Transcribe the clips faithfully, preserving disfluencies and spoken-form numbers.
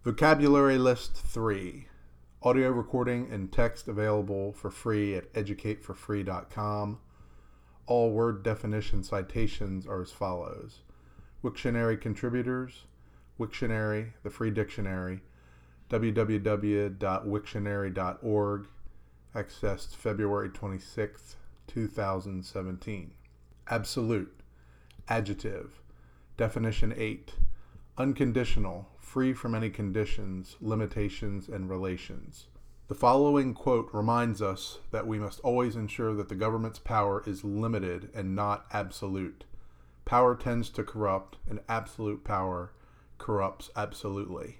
Vocabulary List three. Audio recording and text available for free at educate for free dot com. All word definition citations are as follows. Wiktionary contributors, Wiktionary, the free dictionary, w w w dot wiktionary dot org, accessed February twenty-sixth, two thousand seventeen. Absolute, adjective, definition eight, unconditional, free from any conditions, limitations, and relations. The following quote reminds us that we must always ensure that the government's power is limited and not absolute. Power tends to corrupt, and absolute power corrupts absolutely.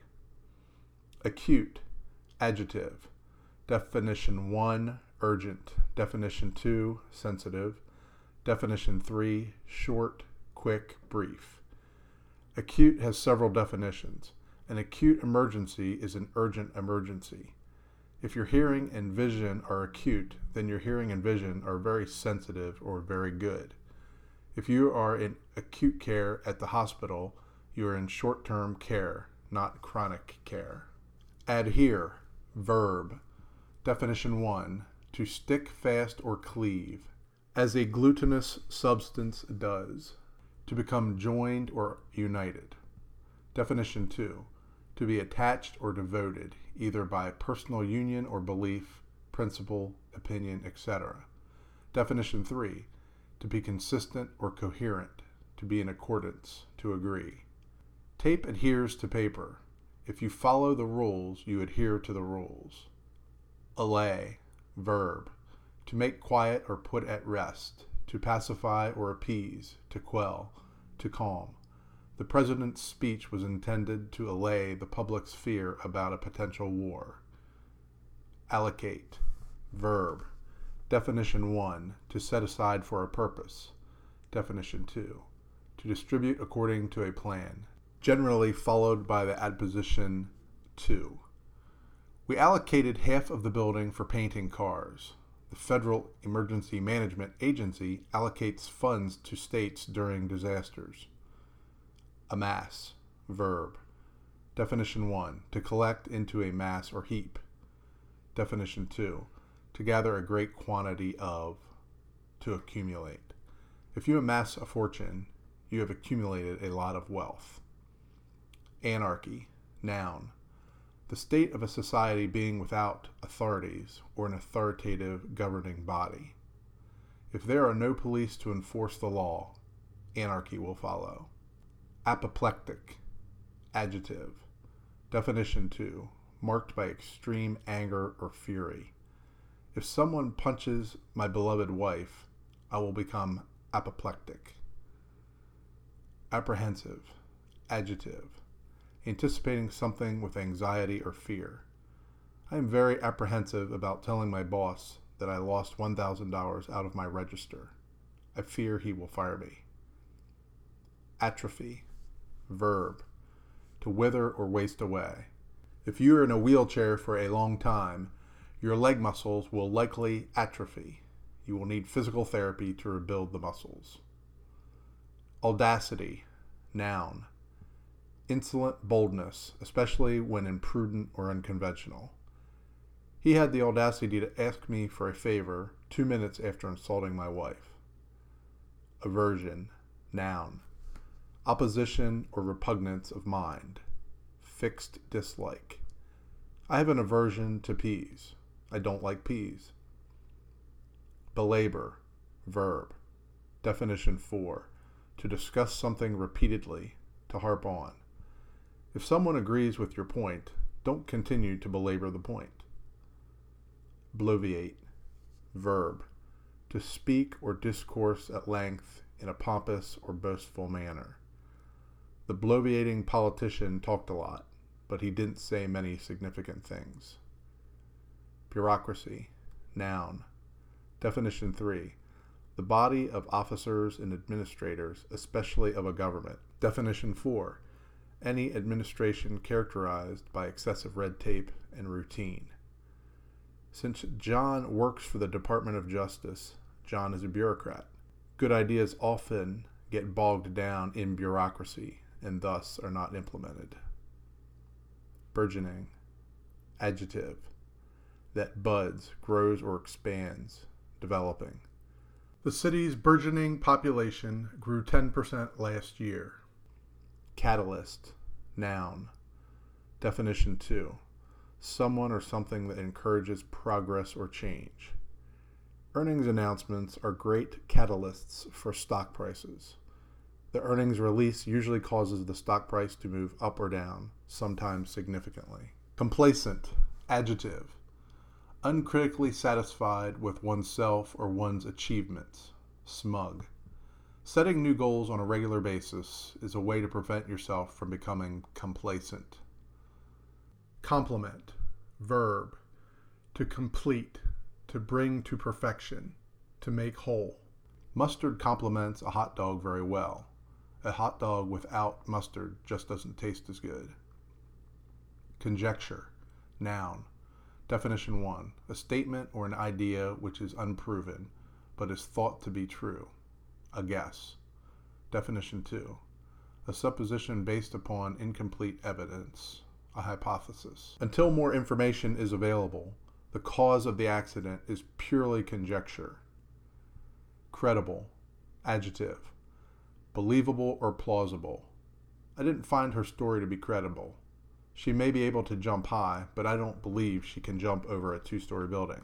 Acute, adjective, definition one, urgent, definition two, sensitive, definition three, short, quick, brief. Acute has several definitions. An acute emergency is an urgent emergency. If your hearing and vision are acute, then your hearing and vision are very sensitive or very good. If you are in acute care at the hospital, you are in short-term care, not chronic care. Adhere, verb. Definition one, to stick fast or cleave, as a glutinous substance does, to become joined or united. Definition two, to be attached or devoted, either by personal union or belief, principle, opinion, et cetera. Definition three, to be consistent or coherent, to be in accordance, to agree. Tape adheres to paper. If you follow the rules, you adhere to the rules. Allay, verb, to make quiet or put at rest, to pacify or appease, to quell, to calm. The president's speech was intended to allay the public's fear about a potential war. Allocate, verb. Definition one, to set aside for a purpose. Definition two, to distribute according to a plan, generally followed by the adposition to. We allocated half of the building for painting cars. The Federal Emergency Management Agency allocates funds to states during disasters. Amass, verb. Definition one, to collect into a mass or heap. Definition two, to gather a great quantity of, to accumulate. If you amass a fortune, you have accumulated a lot of wealth. Anarchy, noun. The state of a society being without authorities or an authoritative governing body. If there are no police to enforce the law, anarchy will follow. Apoplectic, adjective. Definition two, marked by extreme anger or fury. If someone punches my beloved wife, I will become apoplectic. Apprehensive, adjective. Anticipating something with anxiety or fear. I am very apprehensive about telling my boss that I lost one thousand dollars out of my register. I fear he will fire me. Atrophy, verb, to wither or waste away. If you are in a wheelchair for a long time, your leg muscles will likely atrophy. You will need physical therapy to rebuild the muscles. Audacity, noun. Insolent boldness, especially when imprudent or unconventional. He had the audacity to ask me for a favor two minutes after insulting my wife. Aversion, noun. Opposition or repugnance of mind. Fixed dislike. I have an aversion to peas. I don't like peas. Belabor, verb. Definition four, to discuss something repeatedly, to harp on. If someone agrees with your point, don't continue to belabor the point. Bloviate, verb, to speak or discourse at length in a pompous or boastful manner. The bloviating politician talked a lot, but he didn't say many significant things. Bureaucracy, noun. Definition three, the body of officers and administrators, especially of a government. Definition four, any administration characterized by excessive red tape and routine. Since John works for the Department of Justice, John is a bureaucrat. Good ideas often get bogged down in bureaucracy and thus are not implemented. burgeoning. Adjective. That buds, grows, or expands, developing. The city's burgeoning population grew ten percent last year. Catalyst. Noun. Definition two. Someone or something that encourages progress or change. Earnings announcements are great catalysts for stock prices. The earnings release usually causes the stock price to move up or down, sometimes significantly. Complacent. Adjective. Uncritically satisfied with oneself or one's achievements. Smug. Setting new goals on a regular basis is a way to prevent yourself from becoming complacent. Complement. Verb. To complete. To bring to perfection. To make whole. Mustard complements a hot dog very well. A hot dog without mustard just doesn't taste as good. Conjecture. Noun. Definition one. A statement or an idea which is unproven, but is thought to be true. A guess. Definition two. A supposition based upon incomplete evidence. A hypothesis. Until more information is available, the cause of the accident is purely conjecture. Credible. Adjective. Believable or plausible. I didn't find her story to be credible. She may be able to jump high, but I don't believe she can jump over a two-story building.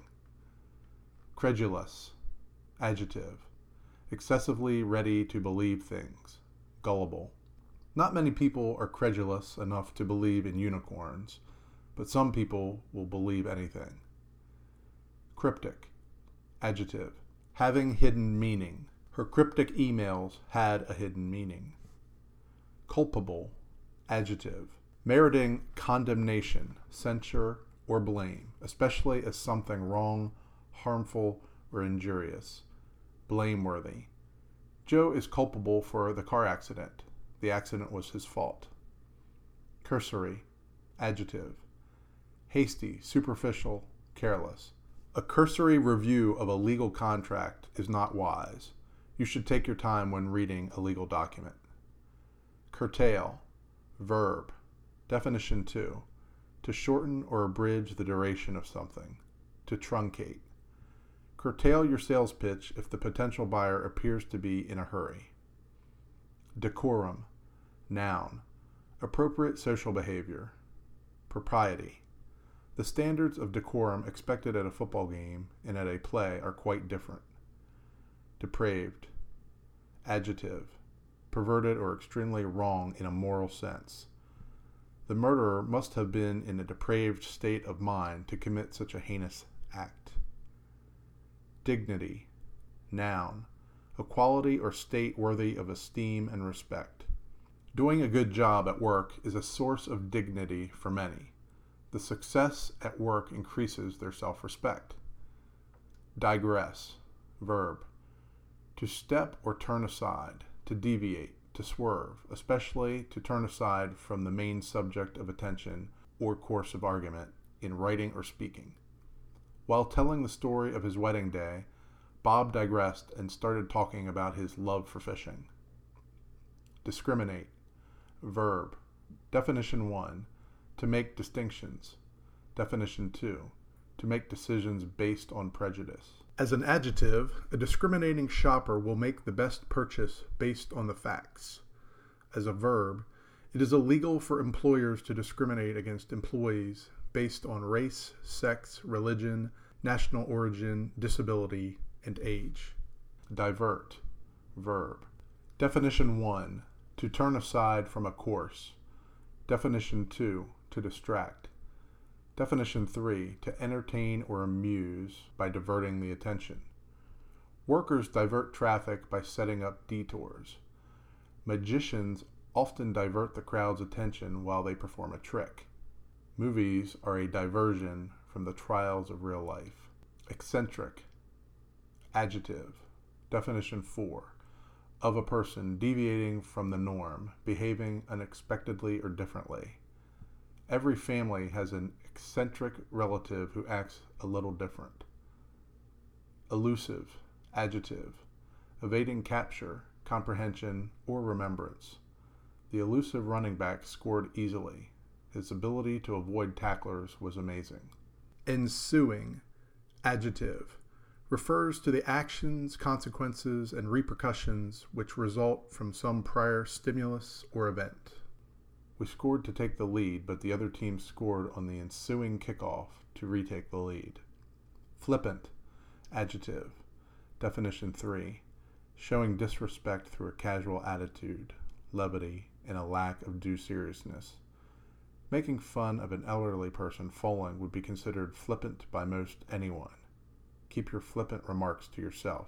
Credulous. Adjective. Excessively ready to believe things. Gullible. Not many people are credulous enough to believe in unicorns, but some people will believe anything. Cryptic. Adjective. Having hidden meaning. Her cryptic emails had a hidden meaning. Culpable. Adjective. Meriting condemnation, censure, or blame, especially as something wrong, harmful, or injurious. Blameworthy. Joe is culpable for the car accident. The accident was his fault. Cursory. Adjective. Hasty, superficial, careless. A cursory review of a legal contract is not wise. You should take your time when reading a legal document. Curtail. Verb. Definition two. To shorten or abridge the duration of something. To truncate. Curtail your sales pitch if the potential buyer appears to be in a hurry. Decorum. Noun. Appropriate social behavior. Propriety. The standards of decorum expected at a football game and at a play are quite different. Depraved. Adjective. Perverted or extremely wrong in a moral sense. The murderer must have been in a depraved state of mind to commit such a heinous act. Dignity. Noun. A quality or state worthy of esteem and respect. Doing a good job at work is a source of dignity for many. The success at work increases their self-respect. Digress. Verb. To step or turn aside, to deviate, to swerve, especially to turn aside from the main subject of attention or course of argument in writing or speaking. While telling the story of his wedding day, Bob digressed and started talking about his love for fishing. Discriminate. Verb. Definition one. To make distinctions. Definition two. To make decisions based on prejudice. As an adjective, a discriminating shopper will make the best purchase based on the facts. As a verb, it is illegal for employers to discriminate against employees based on race, sex, religion, national origin, disability, and age. Divert. Verb. Definition one. To turn aside from a course. Definition two. To distract. Definition three. To entertain or amuse by diverting the attention. Workers divert traffic by setting up detours. Magicians often divert the crowd's attention while they perform a trick. Movies are a diversion from the trials of real life. Eccentric. Adjective. Definition four. Of a person deviating from the norm, behaving unexpectedly or differently. Every family has an eccentric relative who acts a little different. Elusive. Adjective. Evading capture, comprehension, or remembrance. The elusive running back scored easily. His ability to avoid tacklers was amazing. Ensuing, adjective, refers to the actions, consequences, and repercussions which result from some prior stimulus or event. We scored to take the lead, but the other team scored on the ensuing kickoff to retake the lead. Flippant, adjective, definition three, showing disrespect through a casual attitude, levity, and a lack of due seriousness. Making fun of an elderly person falling would be considered flippant by most anyone. Keep your flippant remarks to yourself.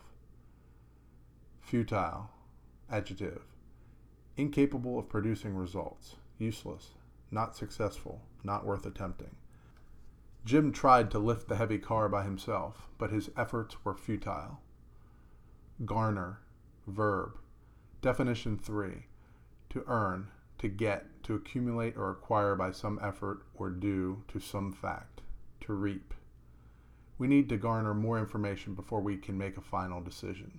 Futile, adjective, incapable of producing results, useless, not successful, not worth attempting. Jim tried to lift the heavy car by himself, but his efforts were futile. Garner, verb, definition three, to earn, to get, to accumulate or acquire by some effort or due to some fact, to reap. We need to garner more information before we can make a final decision.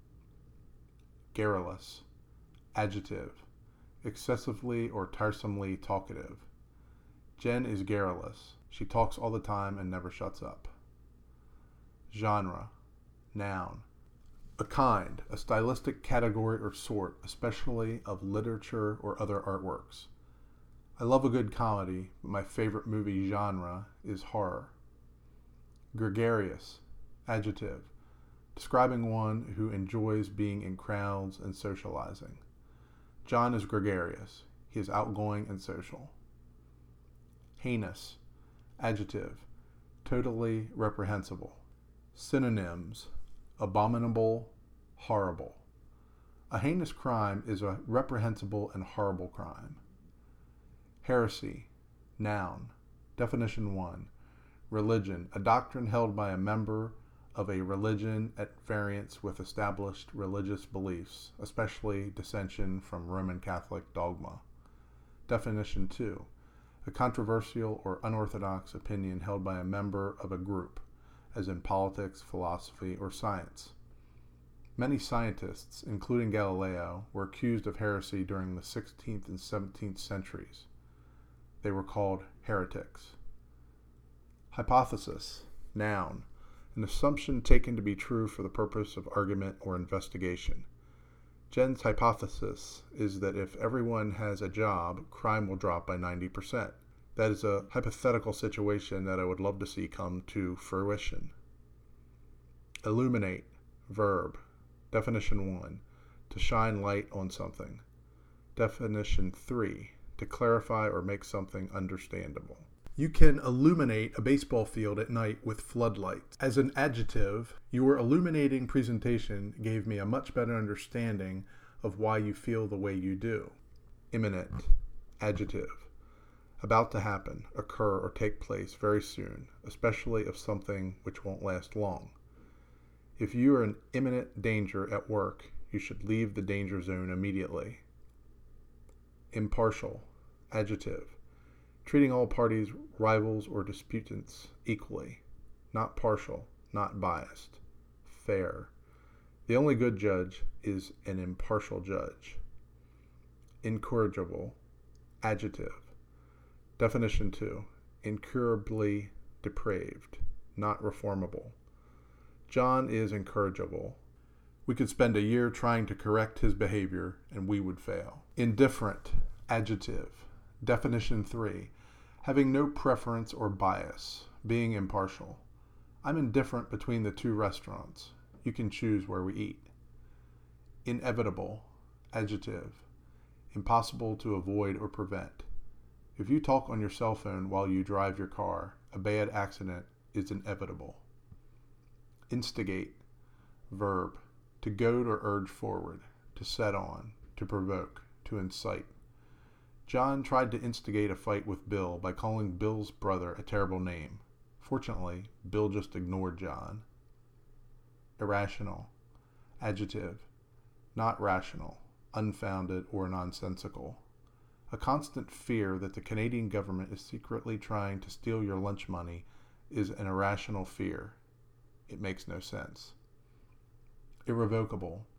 Garrulous, adjective, excessively or tiresomely talkative. Jen is garrulous. She talks all the time and never shuts up. Genre, noun, a kind, a stylistic category or sort, especially of literature or other artworks. I love a good comedy, but my favorite movie genre is horror. Gregarious, adjective, describing one who enjoys being in crowds and socializing. John is gregarious. He is outgoing and social. Heinous, adjective, totally reprehensible. Synonyms, abominable, horrible. A heinous crime is a reprehensible and horrible crime. Heresy, noun, definition one, religion, a doctrine held by a member of a religion at variance with established religious beliefs, especially dissension from Roman Catholic dogma. Definition two, a controversial or unorthodox opinion held by a member of a group, as in politics, philosophy, or science. Many scientists, including Galileo, were accused of heresy during the sixteenth and seventeenth centuries. They were called heretics. Hypothesis, noun, an assumption taken to be true for the purpose of argument or investigation. Jen's hypothesis is that if everyone has a job, crime will drop by ninety percent. That is a hypothetical situation that I would love to see come to fruition. Illuminate, verb, definition one, to shine light on something. Definition three, to clarify or make something understandable. You can illuminate a baseball field at night with floodlights. As an adjective, your illuminating presentation gave me a much better understanding of why you feel the way you do. Imminent, adjective, about to happen, occur, or take place very soon, especially of something which won't last long. If you are in imminent danger at work, you should leave the danger zone immediately. Impartial, adjective, treating all parties, rivals, or disputants equally, not partial, not biased, fair. The only good judge is an impartial judge. Incorrigible, adjective, definition two, incurably depraved, not reformable. John is incorrigible. We could spend a year trying to correct his behavior, and we would fail. Indifferent, adjective, definition three, having no preference or bias, being impartial. I'm indifferent between the two restaurants. You can choose where we eat. Inevitable, adjective, impossible to avoid or prevent. If you talk on your cell phone while you drive your car, a bad accident is inevitable. Instigate, verb, to goad or urge forward, to set on, to provoke, to incite. John tried to instigate a fight with Bill by calling Bill's brother a terrible name. Fortunately, Bill just ignored John. Irrational, adjective, not rational, unfounded, or nonsensical. A constant fear that the Canadian government is secretly trying to steal your lunch money is an irrational fear. It makes no sense. Irrevocable,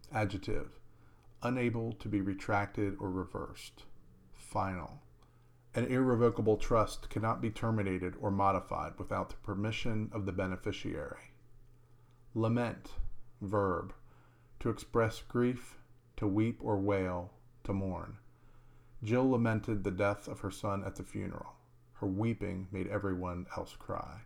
adjective, unable to be retracted or reversed. Final. An irrevocable trust cannot be terminated or modified without the permission of the beneficiary. Lament, verb, to express grief, to weep or wail, to mourn. Jill lamented the death of her son at the funeral. Her weeping made everyone else cry.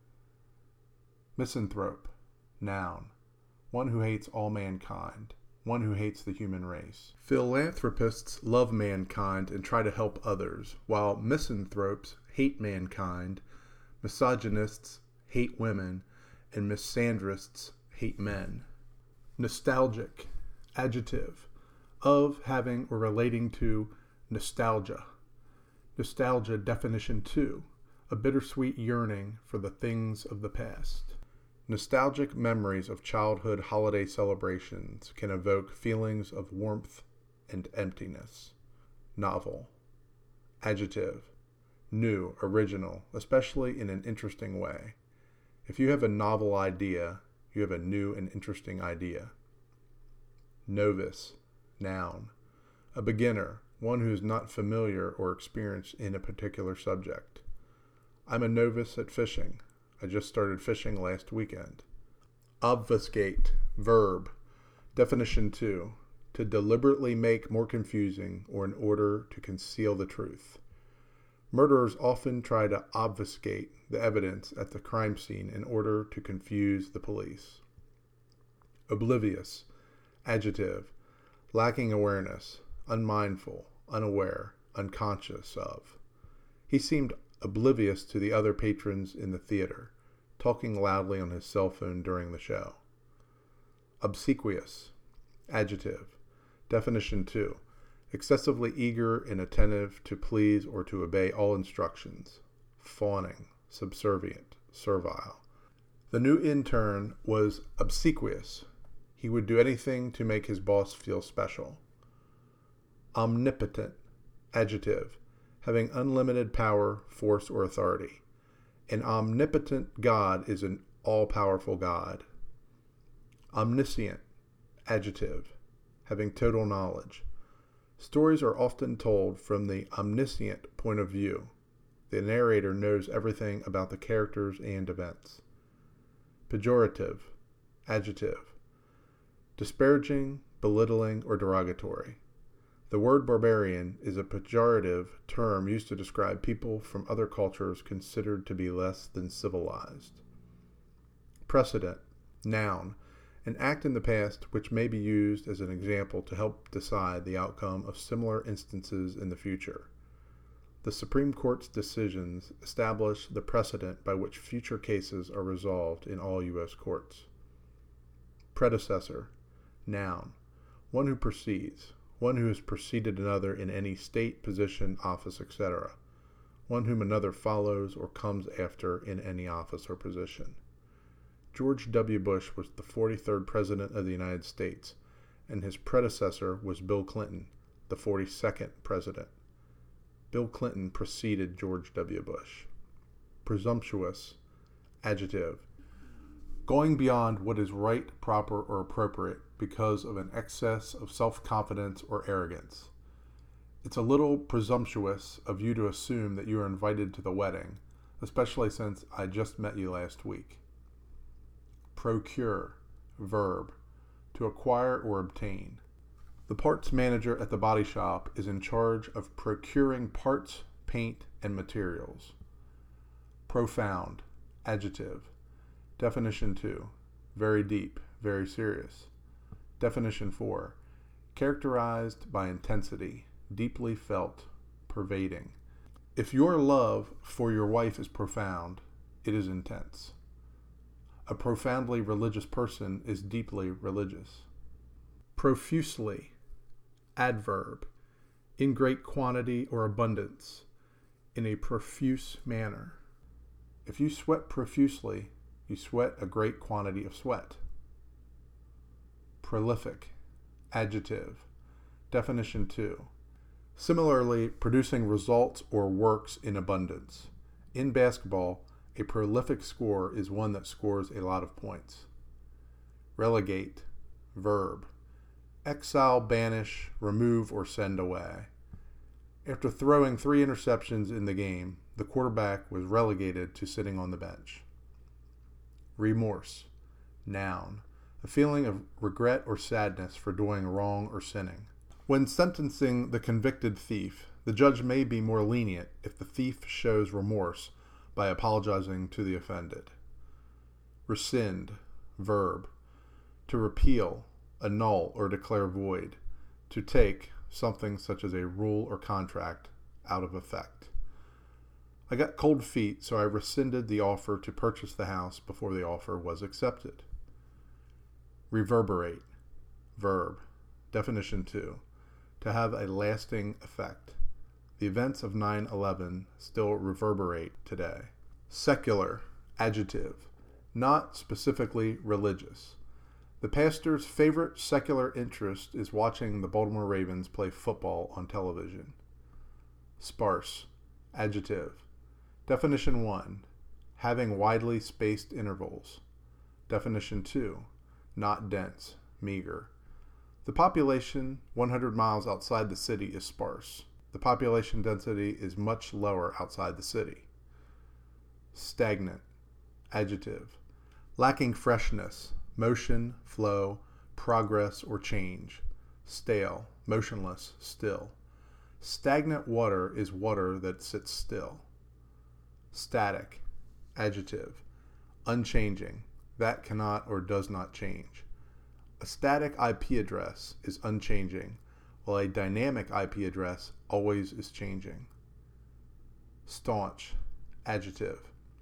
Misanthrope, noun, one who hates all mankind, one who hates the human race. Philanthropists love mankind and try to help others, while misanthropes hate mankind, misogynists hate women, and misandrists hate men. Nostalgic, adjective, of, having, or relating to nostalgia. Nostalgia, definition two, a bittersweet yearning for the things of the past. Nostalgic memories of childhood holiday celebrations can evoke feelings of warmth and emptiness. Novel, adjective, new, original, especially in an interesting way. If you have a novel idea, you have a new and interesting idea. Novice, noun, a beginner, one who is not familiar or experienced in a particular subject. I'm a novice at fishing. I just started fishing last weekend. Obfuscate, verb, definition two, to deliberately make more confusing or in order to conceal the truth. Murderers often try to obfuscate the evidence at the crime scene in order to confuse the police. Oblivious, adjective, lacking awareness, unmindful, unaware, unconscious of. He seemed oblivious to the other patrons in the theater, talking loudly on his cell phone during the show. Obsequious, adjective, definition two, excessively eager and attentive to please or to obey all instructions, fawning, subservient, servile. The new intern was obsequious. He would do anything to make his boss feel special. Omnipotent, adjective, having unlimited power, force, or authority. An omnipotent God is an all-powerful God. Omniscient, adjective, having total knowledge. Stories are often told from the omniscient point of view. The narrator knows everything about the characters and events. Pejorative, adjective, disparaging, belittling, or derogatory. The word barbarian is a pejorative term used to describe people from other cultures considered to be less than civilized. Precedent, noun, an act in the past which may be used as an example to help decide the outcome of similar instances in the future. The Supreme Court's decisions establish the precedent by which future cases are resolved in all U S courts. Predecessor, noun, one who precedes, one who has preceded another in any state, position, office, et cetera, one whom another follows or comes after in any office or position. George W. Bush was the forty-third President of the United States, and his predecessor was Bill Clinton, the forty-second President. Bill Clinton preceded George W. Bush. Presumptuous, adjective, going beyond what is right, proper, or appropriate because of an excess of self-confidence or arrogance. It's a little presumptuous of you to assume that you are invited to the wedding, especially since I just met you last week. Procure, verb, to acquire or obtain. The parts manager at the body shop is in charge of procuring parts, paint, and materials. Profound, adjective, definition two, very deep, very serious. Definition four, characterized by intensity, deeply felt, pervading. If your love for your wife is profound, it is intense. A profoundly religious person is deeply religious. Profusely, adverb, in great quantity or abundance, in a profuse manner. If you sweat profusely, you sweat a great quantity of sweat. Prolific, adjective, definition two. Similarly, producing results or works in abundance. In basketball, a prolific scorer is one that scores a lot of points. Relegate, verb, exile, banish, remove, or send away. After throwing three interceptions in the game, the quarterback was relegated to sitting on the bench. Remorse. Noun. A feeling of regret or sadness for doing wrong or sinning. When sentencing the convicted thief, the judge may be more lenient if the thief shows remorse by apologizing to the offended. Rescind. Verb. To repeal, annul, or declare void. To take something such as a rule or contract out of effect. I got cold feet, so I rescinded the offer to purchase the house before the offer was accepted. Reverberate. Verb. Definition two. To have a lasting effect. The events of nine eleven still reverberate today. Secular. Adjective. Not specifically religious. The pastor's favorite secular interest is watching the Baltimore Ravens play football on television. Sparse. Adjective. Definition one. Having widely spaced intervals. Definition two. Not dense, meager. The population one hundred miles outside the city is sparse. The population density is much lower outside the city. Stagnant. Adjective. Lacking freshness, motion, flow, progress, or change. Stale, motionless, still. Stagnant water is water that sits still. Static. Adjective. Unchanging. That cannot or does not change. A static I P address is unchanging, while a dynamic I P address always is changing. Staunch. Adjective.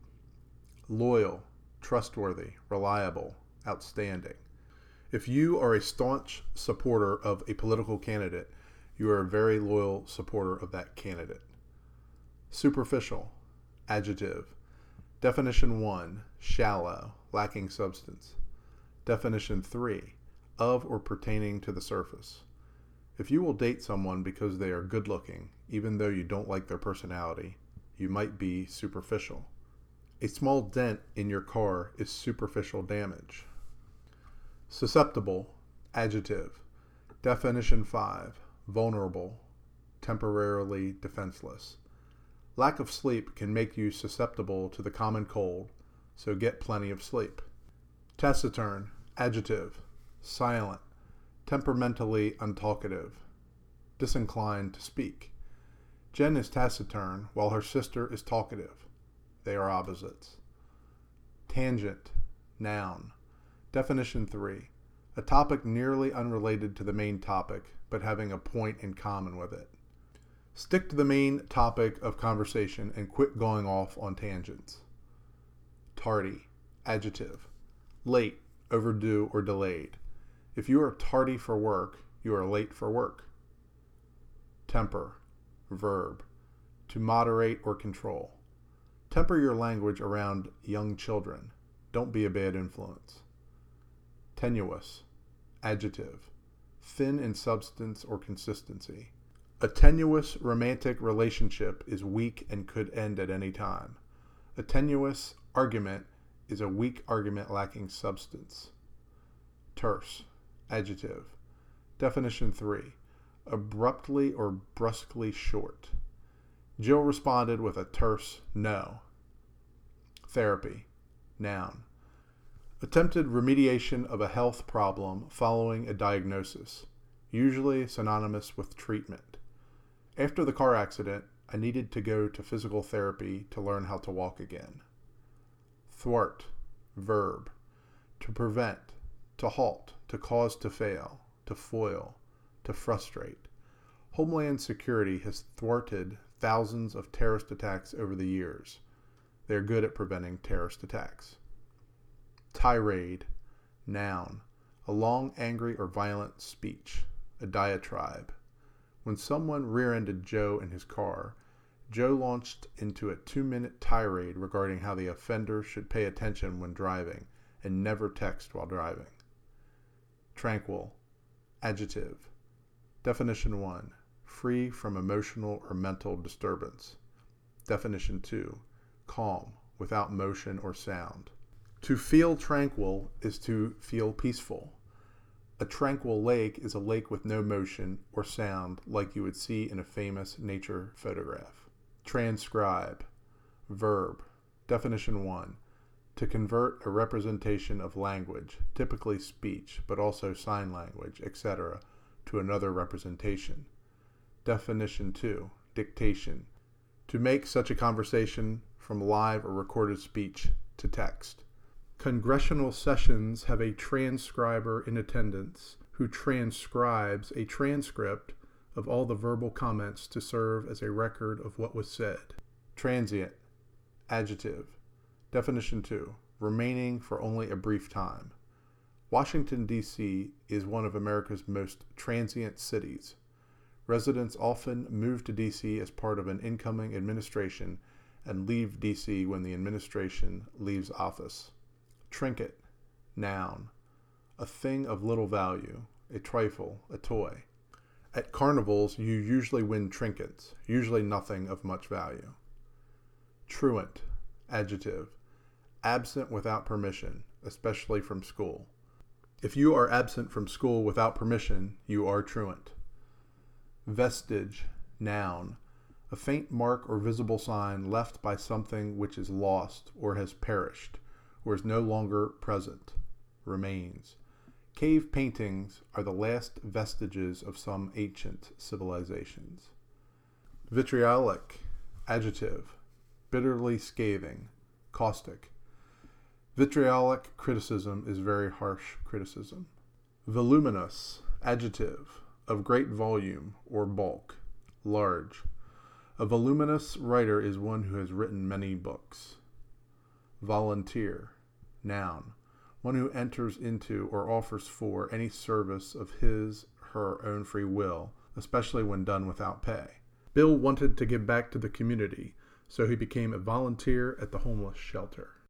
Loyal, trustworthy, reliable, outstanding. If you are a staunch supporter of a political candidate, you are a very loyal supporter of that candidate. Superficial. Adjective. Definition one. Shallow, lacking substance. Definition three. Of or pertaining to the surface. If you will date someone because they are good looking, even though you don't like their personality, you might be superficial. A small dent in your car is superficial damage. Susceptible. Adjective. Definition five. Vulnerable, temporarily defenseless. Lack of sleep can make you susceptible to the common cold, so get plenty of sleep. Taciturn. Adjective. Silent, temperamentally untalkative, disinclined to speak. Jen is taciturn, while her sister is talkative. They are opposites. Tangent. Noun. Definition three. A topic nearly unrelated to the main topic, but having a point in common with it. Stick to the main topic of conversation and quit going off on tangents. Tardy. Adjective. Late, overdue, or delayed. If you are tardy for work, you are late for work. Temper. Verb. To moderate or control. Temper your language around young children. Don't be a bad influence. Tenuous. Adjective. Thin in substance or consistency. A tenuous romantic relationship is weak and could end at any time. A tenuous argument is a weak argument lacking substance. Terse. Adjective. Definition three. Abruptly or brusquely short. Jill responded with a terse no. Therapy. Noun. Attempted remediation of a health problem following a diagnosis, usually synonymous with treatment. After the car accident, I needed to go to physical therapy to learn how to walk again. Thwart. Verb. To prevent, to halt, to cause to fail, to foil, to frustrate. Homeland Security has thwarted thousands of terrorist attacks over the years. They are good at preventing terrorist attacks. Tirade. Noun. A long, angry, or violent speech. A diatribe. When someone rear-ended Joe in his car, Joe launched into a two-minute tirade regarding how the offender should pay attention when driving and never text while driving. Tranquil. Adjective. Definition one. Free from emotional or mental disturbance. Definition two. Calm, without motion or sound. To feel tranquil is to feel peaceful. A tranquil lake is a lake with no motion or sound like you would see in a famous nature photograph. Transcribe. Verb. Definition one. To convert a representation of language, typically speech, but also sign language, et cetera, to another representation. Definition two. Dictation. To make such a conversation from live or recorded speech to text. Congressional sessions have a transcriber in attendance who transcribes a transcript of all the verbal comments to serve as a record of what was said. Transient. Adjective. Definition two. Remaining for only a brief time. Washington, D C is one of America's most transient cities. Residents often move to D C as part of an incoming administration and leave D C when the administration leaves office. Trinket. Noun. A thing of little value, a trifle, a toy. At carnivals, you usually win trinkets, usually nothing of much value. Truant. Adjective. Absent without permission, especially from school. If you are absent from school without permission, you are truant. Vestige. Noun. A faint mark or visible sign left by something which is lost or has perished, or is no longer present. Remains. Cave paintings are the last vestiges of some ancient civilizations. Vitriolic. Adjective. Bitterly scathing, caustic. Vitriolic criticism is very harsh criticism. Voluminous. Adjective. Of great volume or bulk, large. A voluminous writer is one who has written many books. Volunteer. Noun. One who enters into or offers for any service of his, her own free will, especially when done without pay. Bill wanted to give back to the community, so he became a volunteer at the homeless shelter.